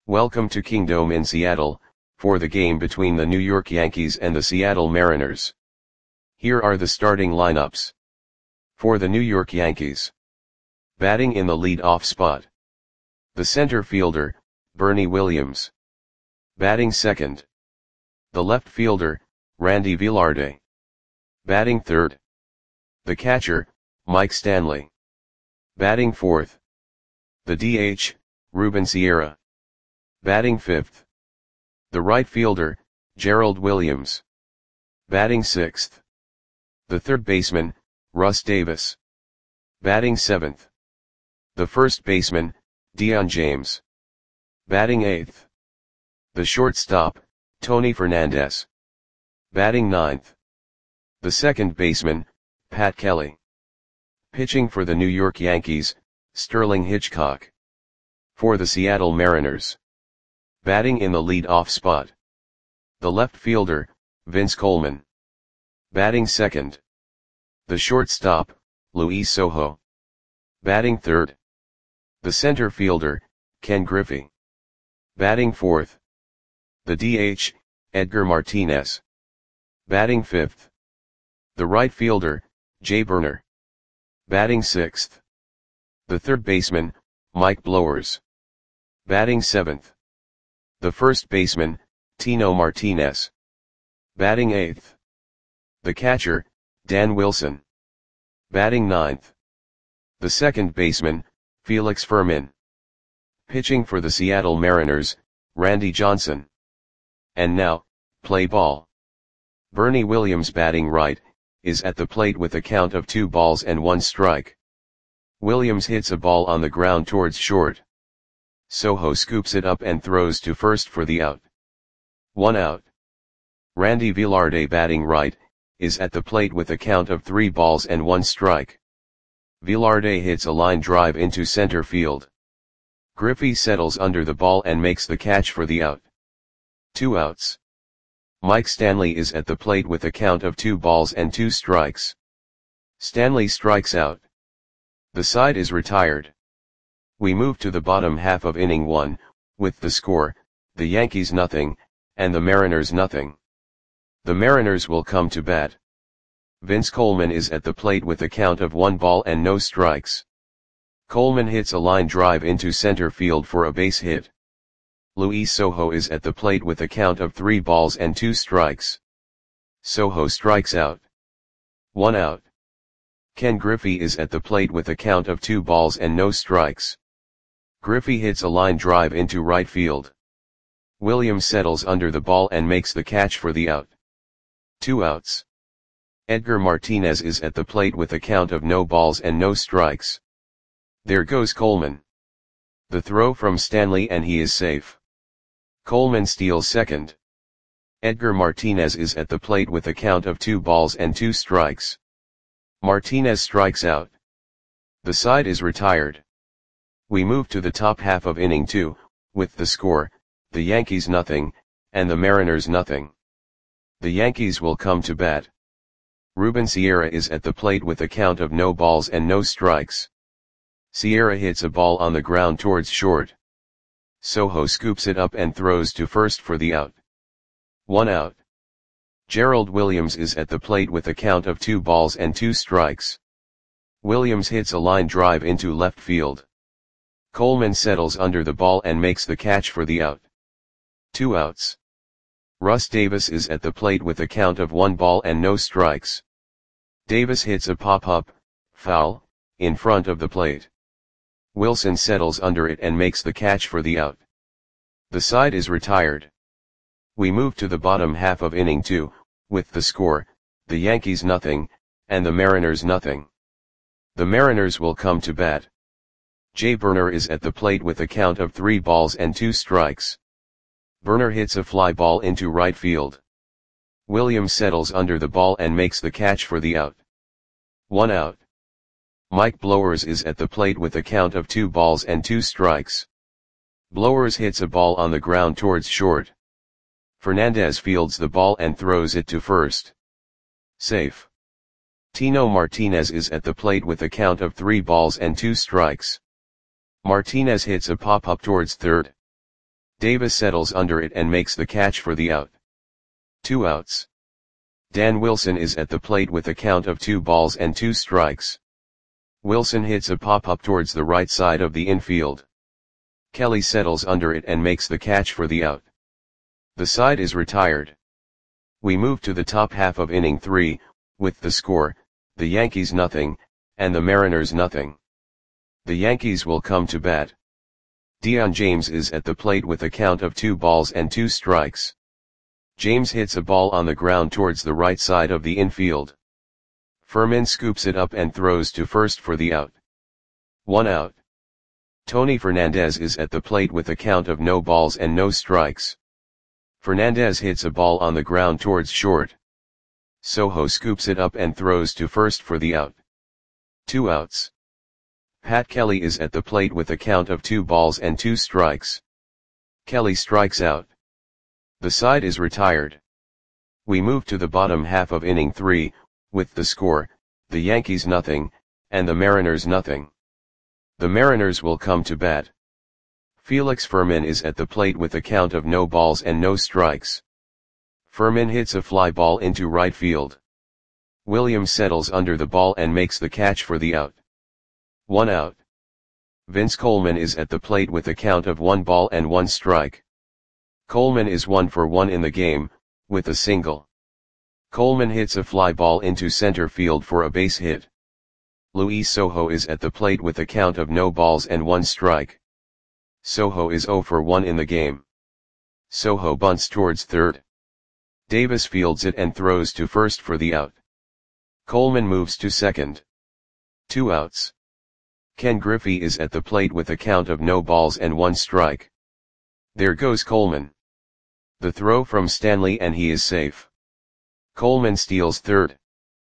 Welcome to Kingdome in Seattle, for the game between the New York Yankees and the Seattle Mariners. Here are the starting lineups. For the New York Yankees. Batting in the lead-off spot. The center fielder, Bernie Williams. Batting second. The left fielder, Randy Velarde. Batting third. The catcher, Mike Stanley. Batting fourth. The DH, Ruben Sierra. Batting fifth. The right fielder, Gerald Williams. Batting sixth. The third baseman, Russ Davis. Batting seventh. The first baseman, Dion James. Batting eighth. The shortstop, Tony Fernandez. Batting ninth. The second baseman, Pat Kelly. Pitching for the New York Yankees, Sterling Hitchcock. For the Seattle Mariners. Batting in the lead-off spot. The left fielder, Vince Coleman. Batting second. The shortstop, Luis Sojo. Batting third. The center fielder, Ken Griffey. Batting fourth. The DH, Edgar Martinez. Batting fifth. The right fielder, Jay Burner. Batting sixth. The third baseman, Mike Blowers. Batting seventh. The first baseman, Tino Martinez. Batting eighth. The catcher, Dan Wilson. Batting ninth. The second baseman, Felix Fermin. Pitching for the Seattle Mariners, Randy Johnson. And now, play ball. Bernie Williams batting right, is at the plate with a count of 2-1 strike. Williams hits a ball on the ground towards short. Sojo scoops it up and throws to first for the out. 1 out. Randy Velarde batting right, is at the plate with a count of 3-1 strike. Velarde hits a line drive into center field. Griffey settles under the ball and makes the catch for the out. 2 outs. Mike Stanley is at the plate with a count of 2 strikes. Stanley strikes out. The side is retired. We move to the bottom half of inning 1, with the score, the Yankees 0, and the Mariners 0. The Mariners will come to bat. Vince Coleman is at the plate with a count of 1 ball and no strikes. Coleman hits a line drive into center field for a base hit. Luis Sojo is at the plate with a count of 3 balls and 2 strikes. Sojo strikes out. 1 out. Ken Griffey is at the plate with a count of 2 balls and no strikes. Griffey hits a line drive into right field. Williams settles under the ball and makes the catch for the out. 2 outs. Edgar Martinez is at the plate with a count of no balls and no strikes. There goes Coleman. The throw from Stanley and he is safe. Coleman steals second. Edgar Martinez is at the plate with a count of 2 balls and 2 strikes. Martinez strikes out. The side is retired. We move to the top half of inning 2, with the score, the Yankees 0, and the Mariners 0. The Yankees will come to bat. Ruben Sierra is at the plate with a count of no balls and no strikes. Sierra hits a ball on the ground towards short. Sojo scoops it up and throws to first for the out. 1 out. Gerald Williams is at the plate with a count of 2 balls and 2 strikes. Williams hits a line drive into left field. Coleman settles under the ball and makes the catch for the out. 2 outs. Russ Davis is at the plate with a count of 1 ball and no strikes. Davis hits a pop-up, foul, in front of the plate. Wilson settles under it and makes the catch for the out. The side is retired. We move to the bottom half of inning 2, with the score, the Yankees 0, and the Mariners 0. The Mariners will come to bat. Jay Burner is at the plate with a count of 3 balls and 2 strikes. Burner hits a fly ball into right field. Williams settles under the ball and makes the catch for the out. 1 out. Mike Blowers is at the plate with a count of 2 balls and 2 strikes. Blowers hits a ball on the ground towards short. Fernandez fields the ball and throws it to first. Safe. Tino Martinez is at the plate with a count of 3 balls and 2 strikes. Martinez hits a pop-up towards third. Davis settles under it and makes the catch for the out. 2 outs. Dan Wilson is at the plate with a count of 2 balls and 2 strikes. Wilson hits a pop-up towards the right side of the infield. Kelly settles under it and makes the catch for the out. The side is retired. We move to the top half of inning 3, with the score, the Yankees nothing, and the Mariners nothing. The Yankees will come to bat. Dion James is at the plate with a count of 2 balls and 2 strikes. James hits a ball on the ground towards the right side of the infield. Furman scoops it up and throws to first for the out. 1 out. Tony Fernandez is at the plate with a count of no balls and no strikes. Fernandez hits a ball on the ground towards short. Soho scoops it up and throws to first for the out. 2 outs. Pat Kelly is at the plate with a count of 2 balls and 2 strikes. Kelly strikes out. The side is retired. We move to the bottom half of inning 3, with the score, the Yankees nothing, and the Mariners nothing. The Mariners will come to bat. Felix Furman is at the plate with a count of no balls and no strikes. Furman hits a fly ball into right field. Williams settles under the ball and makes the catch for the out. 1 out. Vince Coleman is at the plate with a count of 1 ball and 1 strike. Coleman is 1 for 1 in the game, with a single. Coleman hits a fly ball into center field for a base hit. Luis Soho is at the plate with a count of no balls and 1 strike. Soho is 0 for 1 in the game. Soho bunts towards third. Davis fields it and throws to first for the out. Coleman moves to second. 2 outs. Ken Griffey is at the plate with a count of no balls and 1 strike. There goes Coleman. The throw from Stanley and he is safe. Coleman steals third.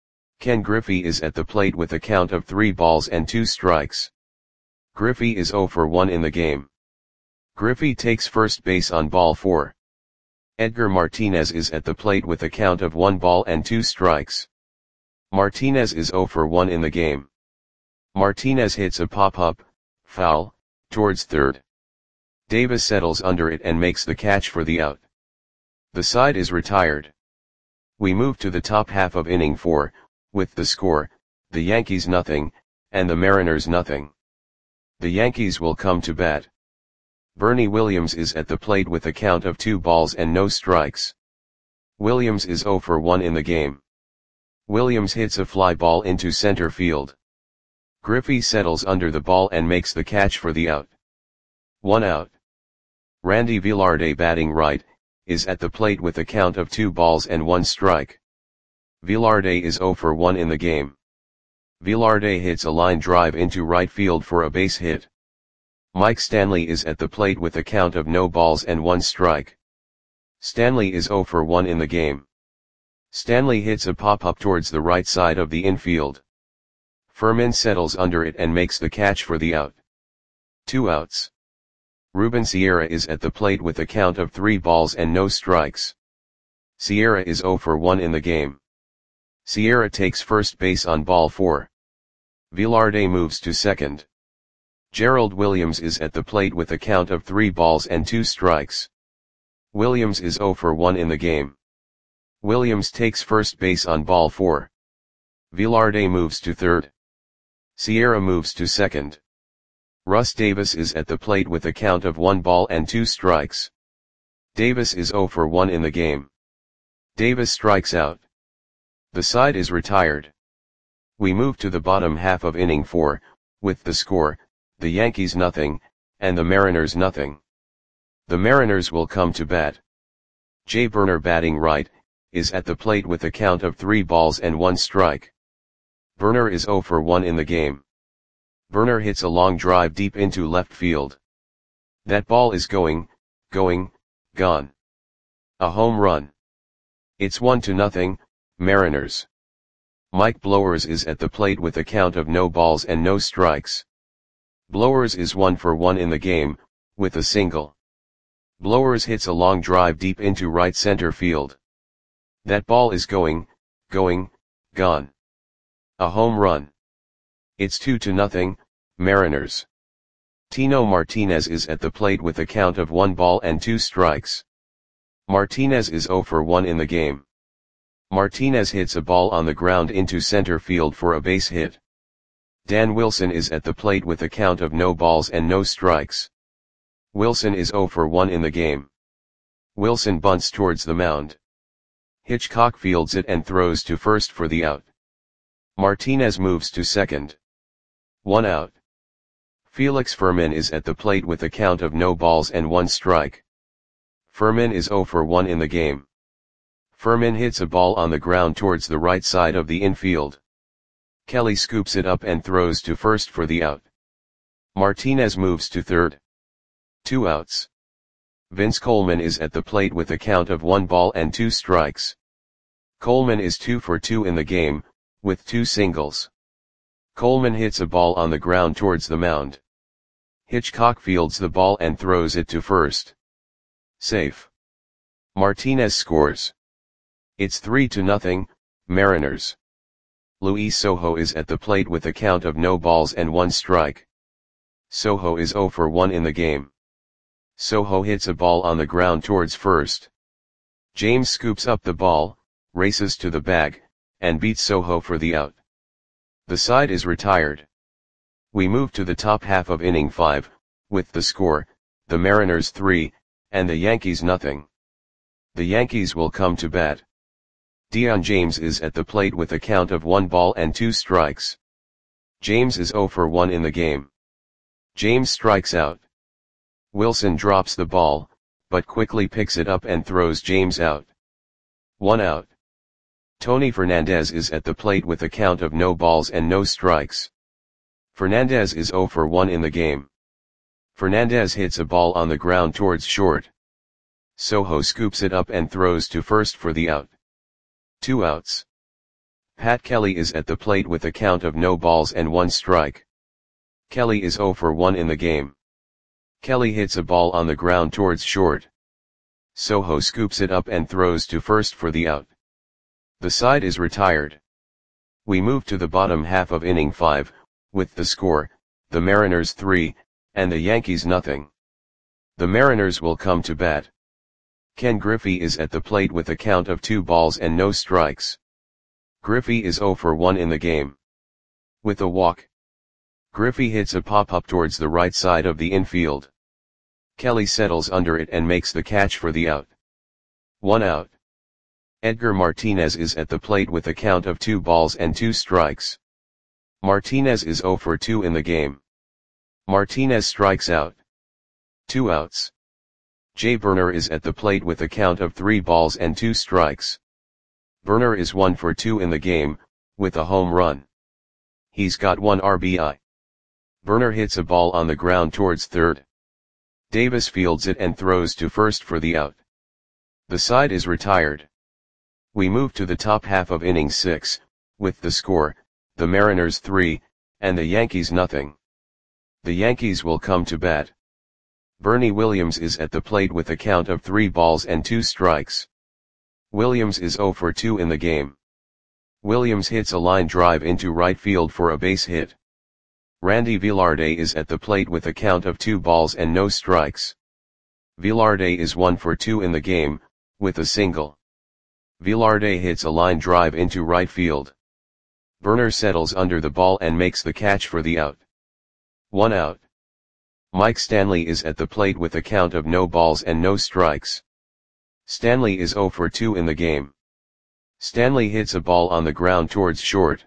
Ken Griffey is at the plate with a count of 3 balls and 2 strikes. Griffey is 0 for 1 in the game. Griffey takes first base on ball 4. Edgar Martinez is at the plate with a count of 1 ball and 2 strikes. Martinez is 0 for 1 in the game. Martinez hits a pop-up, foul, towards third. Davis settles under it and makes the catch for the out. The side is retired. We move to the top half of inning 4, with the score, the Yankees nothing, and the Mariners nothing. The Yankees will come to bat. Bernie Williams is at the plate with a count of 2 balls and no strikes. Williams is 0 for 1 in the game. Williams hits a fly ball into center field. Griffey settles under the ball and makes the catch for the out. 1 out. Randy Velarde, batting right, is at the plate with a count of 2 balls and 1 strike. Velarde is 0 for 1 in the game. Velarde hits a line drive into right field for a base hit. Mike Stanley is at the plate with a count of no balls and 1 strike. Stanley is 0 for 1 in the game. Stanley hits a pop-up towards the right side of the infield. Furman settles under it and makes the catch for the out. 2 outs. Ruben Sierra is at the plate with a count of 3 balls and no strikes. Sierra is 0 for 1 in the game. Sierra takes first base on ball 4. Velarde moves to second. Gerald Williams is at the plate with a count of 3 balls and 2 strikes. Williams is 0 for 1 in the game. Williams takes first base on ball 4. Velarde moves to third. Sierra moves to second. Russ Davis is at the plate with a count of 1 ball and 2 strikes. Davis is 0 for 1 in the game. Davis strikes out. The side is retired. We move to the bottom half of inning 4, with the score, the Yankees nothing, and the Mariners nothing. The Mariners will come to bat. Jay Burner, batting right, is at the plate with a count of 3 balls and 1 strike. Burner is 0 for 1 in the game. Burner hits a long drive deep into left field. That ball is going, gone. A home run. It's 1-0, Mariners. Mike Blowers is at the plate with a count of no balls and no strikes. Blowers is 1 for 1 in the game, with a single. Blowers hits a long drive deep into right center field. That ball is going, gone. A home run. It's 2-0, Mariners. Tino Martinez is at the plate with a count of 1 ball and 2 strikes. Martinez is 0 for 1 in the game. Martinez hits a ball on the ground into center field for a base hit. Dan Wilson is at the plate with a count of no balls and no strikes. Wilson is 0 for 1 in the game. Wilson bunts towards the mound. Hitchcock fields it and throws to first for the out. Martinez moves to second. 1 out. Felix Fermin is at the plate with a count of no balls and 1 strike. Fermin is 0 for 1 in the game. Fermin hits a ball on the ground towards the right side of the infield. Kelly scoops it up and throws to first for the out. Martinez moves to third. 2 outs. Vince Coleman is at the plate with a count of 1 ball and 2 strikes. Coleman is 2 for 2 in the game, with 2 singles. Coleman hits a ball on the ground towards the mound. Hitchcock fields the ball and throws it to first. Safe. Martinez scores. It's 3-0, Mariners. Luis Sojo is at the plate with a count of no balls and 1 strike. Sojo is 0 for 1 in the game. Sojo hits a ball on the ground towards first. James scoops up the ball, races to the bag, and beats Sojo for the out. The side is retired. We move to the top half of inning 5, with the score, the Mariners 3, and the Yankees nothing. The Yankees will come to bat. Dion James is at the plate with a count of 1 ball and 2 strikes. James is 0 for 1 in the game. James strikes out. Wilson drops the ball, but quickly picks it up and throws James out. 1 out. Tony Fernandez is at the plate with a count of no balls and no strikes. Fernandez is 0 for 1 in the game. Fernandez hits a ball on the ground towards short. Sojo scoops it up and throws to first for the out. 2 outs. Pat Kelly is at the plate with a count of no balls and 1 strike. Kelly is 0 for 1 in the game. Kelly hits a ball on the ground towards short. Sojo scoops it up and throws to first for the out. The side is retired. We move to the bottom half of inning 5, with the score, the Mariners 3, and the Yankees nothing. The Mariners will come to bat. Ken Griffey is at the plate with a count of 2 balls and no strikes. Griffey is 0 for 1 in the game. With a walk. Griffey hits a pop-up towards the right side of the infield. Kelly settles under it and makes the catch for the out. 1 out. Edgar Martinez is at the plate with a count of 2 balls and 2 strikes. Martinez is 0 for 2 in the game. Martinez strikes out. 2 outs. Jay Burner is at the plate with a count of 3 balls and 2 strikes. Burner is 1 for 2 in the game, with a home run. He's got 1 RBI. Burner hits a ball on the ground towards third. Davis fields it and throws to first for the out. The side is retired. We move to the top half of inning 6, with the score, the Mariners 3, and the Yankees nothing. The Yankees will come to bat. Bernie Williams is at the plate with a count of 3 balls and 2 strikes. Williams is 0 for 2 in the game. Williams hits a line drive into right field for a base hit. Randy Velarde is at the plate with a count of 2 balls and no strikes. Velarde is 1 for 2 in the game, with a single. Velarde hits a line drive into right field. Burner settles under the ball and makes the catch for the out. 1 out. Mike Stanley is at the plate with a count of no balls and no strikes. Stanley is 0 for 2 in the game. Stanley hits a ball on the ground towards short.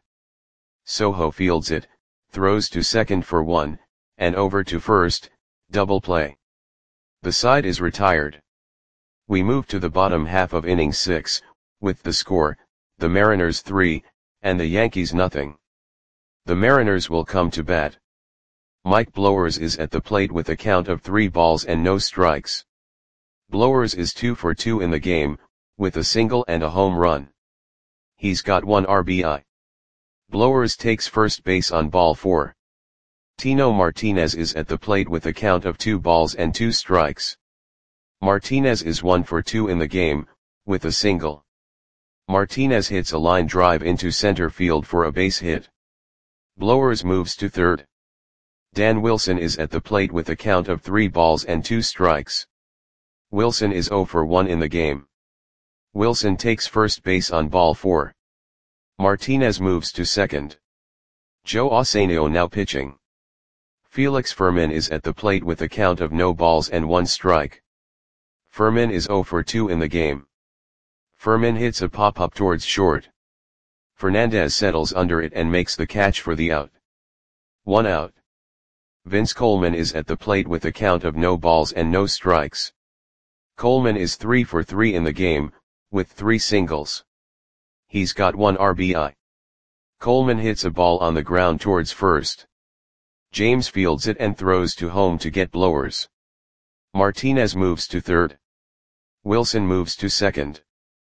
Sojo fields it, throws to second for 1, and over to first, double play. The side is retired. We move to the bottom half of inning 6, with the score, the Mariners 3, and the Yankees nothing. The Mariners will come to bat. Mike Blowers is at the plate with a count of 3 balls and no strikes. Blowers is 2 for 2 in the game, with a single and a home run. He's got 1 RBI. Blowers takes first base on ball 4. Tino Martinez is at the plate with a count of 2 balls and 2 strikes. Martinez is 1 for 2 in the game, with a single. Martinez hits a line drive into center field for a base hit. Blowers moves to third. Dan Wilson is at the plate with a count of 3 balls and 2 strikes. Wilson is 0 for 1 in the game. Wilson takes first base on ball 4. Martinez moves to second. Joe Osanio now pitching. Felix Fermin is at the plate with a count of no balls and 1 strike. Fermin is 0 for 2 in the game. Fermin hits a pop-up towards short. Fernandez settles under it and makes the catch for the out. 1 out. Vince Coleman is at the plate with a count of no balls and no strikes. Coleman is 3 for 3 in the game, with 3 singles. He's got 1 RBI. Coleman hits a ball on the ground towards first. James fields it and throws to home to get Blowers. Martinez moves to third. Wilson moves to second.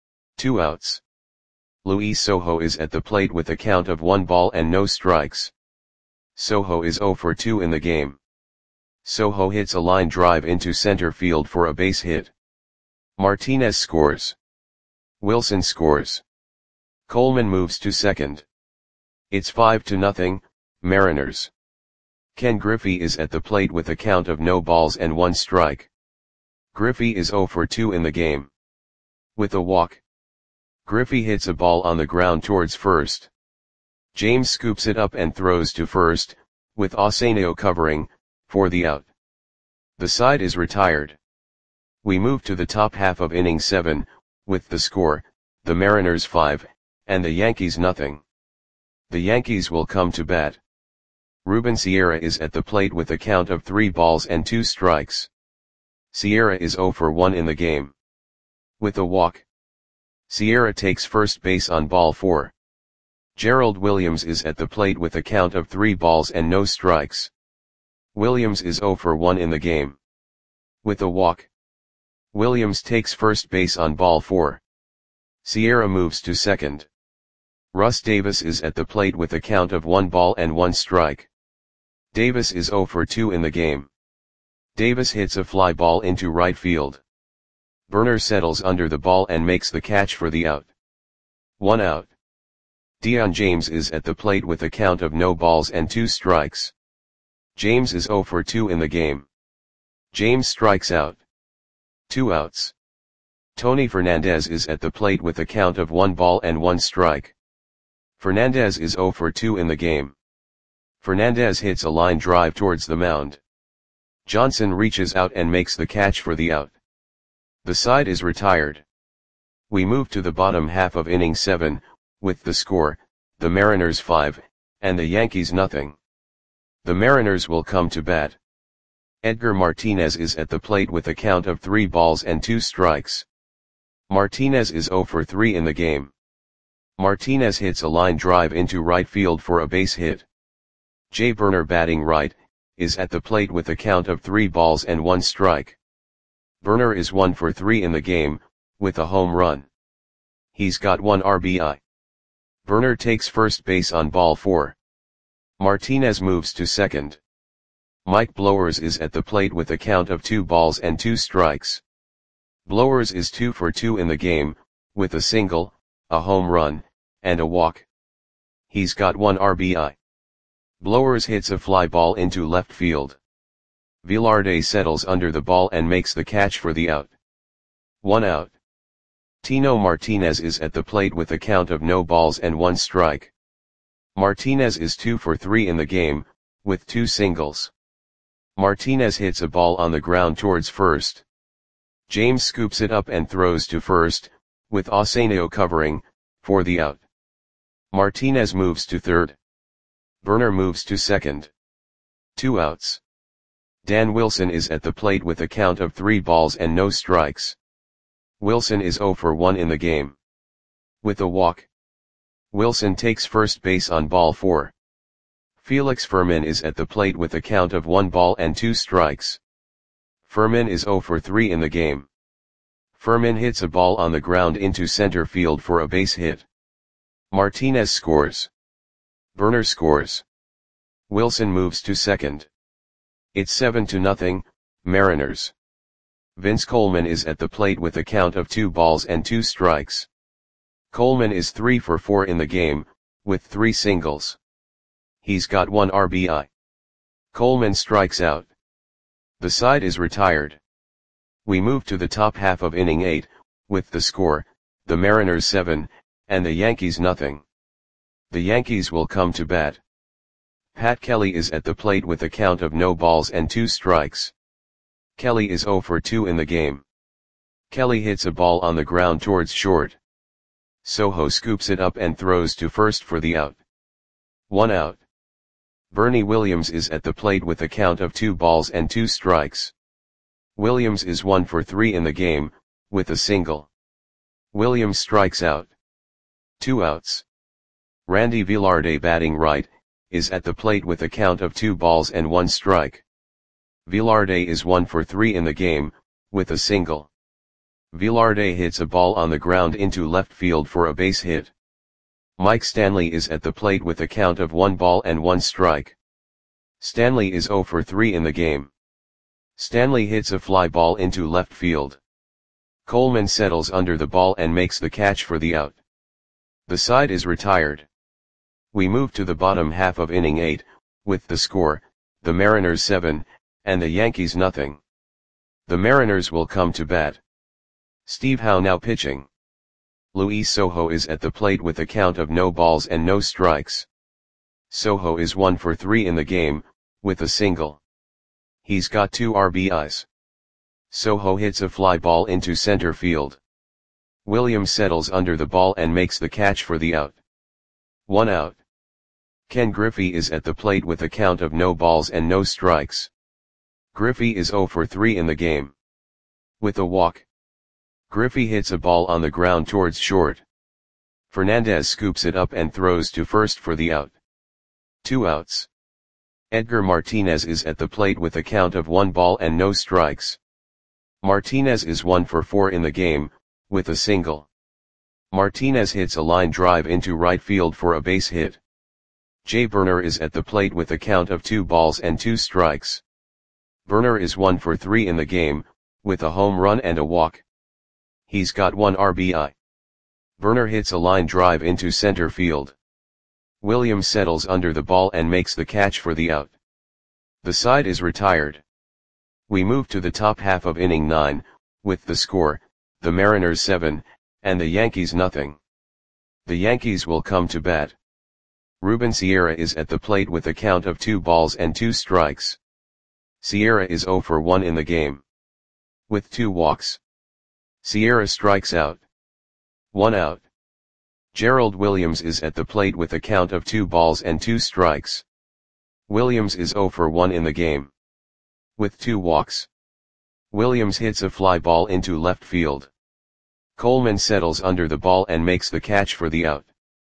2 outs. Luis Sojo is at the plate with a count of 1 ball and no strikes. Sojo is 0 for 2 in the game. Sojo hits a line drive into center field for a base hit. Martinez scores. Wilson scores. Coleman moves to second. It's 5-0, Mariners. Ken Griffey is at the plate with a count of no balls and 1 strike. Griffey is 0 for 2 in the game. With a walk. Griffey hits a ball on the ground towards first. James scoops it up and throws to first, with Osanio covering, for the out. The side is retired. We move to the top half of inning 7, with the score, the Mariners 5, and the Yankees nothing. The Yankees will come to bat. Ruben Sierra is at the plate with a count of 3 balls and 2 strikes. Sierra is 0 for 1 in the game. With a walk. Sierra takes first base on ball 4. Gerald Williams is at the plate with a count of 3 balls and no strikes. Williams is 0 for 1 in the game. With a walk. Williams takes first base on ball 4. Sierra moves to second. Russ Davis is at the plate with a count of 1 ball and 1 strike. Davis is 0 for 2 in the game. Davis hits a fly ball into right field. Burner settles under the ball and makes the catch for the out. 1 out. Dion James is at the plate with a count of no balls and 2 strikes. James is 0 for 2 in the game. James strikes out. 2 outs. Tony Fernandez is at the plate with a count of 1 ball and 1 strike. Fernandez is 0 for 2 in the game. Fernandez hits a line drive towards the mound. Johnson reaches out and makes the catch for the out. The side is retired. We move to the bottom half of inning 7, with the score, the Mariners 5, and the Yankees nothing. The Mariners will come to bat. Edgar Martinez is at the plate with a count of 3 balls and 2 strikes. Martinez is 0 for 3 in the game. Martinez hits a line drive into right field for a base hit. Jay Burner batting right, is at the plate with a count of 3 balls and 1 strike. Burner is 1 for 3 in the game, with a home run. He's got 1 RBI. Burner takes first base on ball 4. Martinez moves to second. Mike Blowers is at the plate with a count of 2 balls and 2 strikes. Blowers is 2 for 2 in the game, with a single, a home run, and a walk. He's got 1 RBI. Blowers hits a fly ball into left field. Velarde settles under the ball and makes the catch for the out. 1 out. Tino Martinez is at the plate with a count of no balls and 1 strike. Martinez is 2 for 3 in the game, with 2 singles. Martinez hits a ball on the ground towards first. James scoops it up and throws to first, with Osanio covering, for the out. Martinez moves to third. Burner moves to second. 2 outs. Dan Wilson is at the plate with a count of 3 balls and no strikes. Wilson is 0 for 1 in the game. With a walk. Wilson takes first base on ball 4. Felix Fermin is at the plate with a count of 1 ball and 2 strikes. Fermin is 0 for 3 in the game. Fermin hits a ball on the ground into center field for a base hit. Martinez scores. Burner scores. Wilson moves to second. It's 7-0, Mariners. Vince Coleman is at the plate with a count of 2 balls and 2 strikes. Coleman is 3 for 4 in the game, with 3 singles. He's got 1 RBI. Coleman strikes out. The side is retired. We move to the top half of inning 8, with the score, the Mariners 7, and the Yankees nothing. The Yankees will come to bat. Pat Kelly is at the plate with a count of no balls and 2 strikes. Kelly is 0 for 2 in the game. Kelly hits a ball on the ground towards short. Soho scoops it up and throws to first for the out. 1 out. Bernie Williams is at the plate with a count of 2 balls and 2 strikes. Williams is 1 for 3 in the game, with a single. Williams strikes out. 2 outs. Randy Velarde, batting right, is at the plate with a count of 2 balls and 1 strike. Velarde is 1 for 3 in the game, with a single. Velarde hits a ball on the ground into left field for a base hit. Mike Stanley is at the plate with a count of 1 ball and 1 strike. Stanley is 0 for 3 in the game. Stanley hits a fly ball into left field. Coleman settles under the ball and makes the catch for the out. The side is retired. We move to the bottom half of inning 8, with the score, the Mariners 7, and the Yankees nothing. The Mariners will come to bat. Steve Howe now pitching. Luis Soho is at the plate with a count of no balls and no strikes. Soho is 1 for 3 in the game, with a single. He's got 2 RBIs. Soho hits a fly ball into center field. Williams settles under the ball and makes the catch for the out. 1 out. Ken Griffey is at the plate with a count of no balls and no strikes. Griffey is 0 for 3 in the game. With a walk. Griffey hits a ball on the ground towards short. Fernandez scoops it up and throws to first for the out. 2 outs. Edgar Martinez is at the plate with a count of 1 ball and no strikes. Martinez is 1 for 4 in the game, with a single. Martinez hits a line drive into right field for a base hit. Jay Burner is at the plate with a count of 2 balls and 2 strikes. Burner is 1 for 3 in the game, with a home run and a walk. He's got 1 RBI. Burner hits a line drive into center field. Williams settles under the ball and makes the catch for the out. The side is retired. We move to the top half of inning 9, with the score, the Mariners 7, and the Yankees nothing. The Yankees will come to bat. Ruben Sierra is at the plate with a count of 2 balls and 2 strikes. Sierra is 0 for 1 in the game. With 2 walks. Sierra strikes out. 1 out. Gerald Williams is at the plate with a count of 2 balls and 2 strikes. Williams is 0 for 1 in the game. With 2 walks. Williams hits a fly ball into left field. Coleman settles under the ball and makes the catch for the out.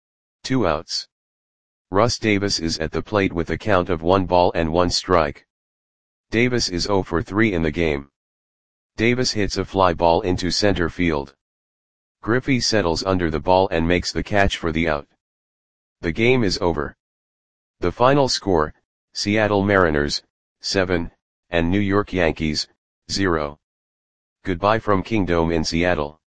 2 outs. Russ Davis is at the plate with a count of 1 ball and 1 strike. Davis is 0 for 3 in the game. Davis hits a fly ball into center field. Griffey settles under the ball and makes the catch for the out. The game is over. The final score, Seattle Mariners, 7, and New York Yankees, 0. Goodbye from Kingdome in Seattle.